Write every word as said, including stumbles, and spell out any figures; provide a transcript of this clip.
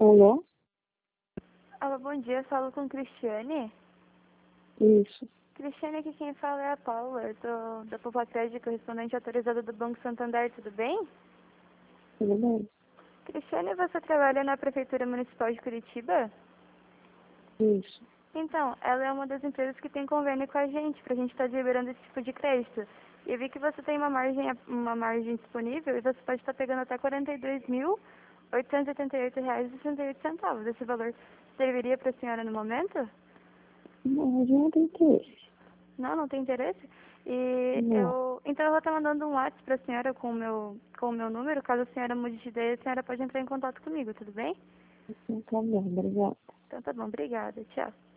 Alô? Alô, bom dia. Eu falo com Cristiane. Isso. Cristiane, aqui quem fala é a Paula. Eu tô da Poupa Crédito, correspondente autorizada do Banco Santander. Tudo bem? Tudo bem? Cristiane, você trabalha na Prefeitura Municipal de Curitiba? Isso. Então, ela é uma das empresas que tem convênio com a gente, pra gente estar liberando esse tipo de crédito. E eu vi que você tem uma margem, uma margem disponível e você pode estar pegando até quarenta e dois mil, oitocentos e oitenta e oito reais e sessenta e oito centavos. Esse valor serviria para a senhora no momento? Não, mas não tem interesse. Não, não tem interesse? E Não. eu. Então eu vou estar mandando um WhatsApp pra senhora com o meu, com o meu número. Caso a senhora mude de ideia, a senhora pode entrar em contato comigo, tudo bem? Não tá bom, obrigada. Então tá bom, obrigada. Tchau.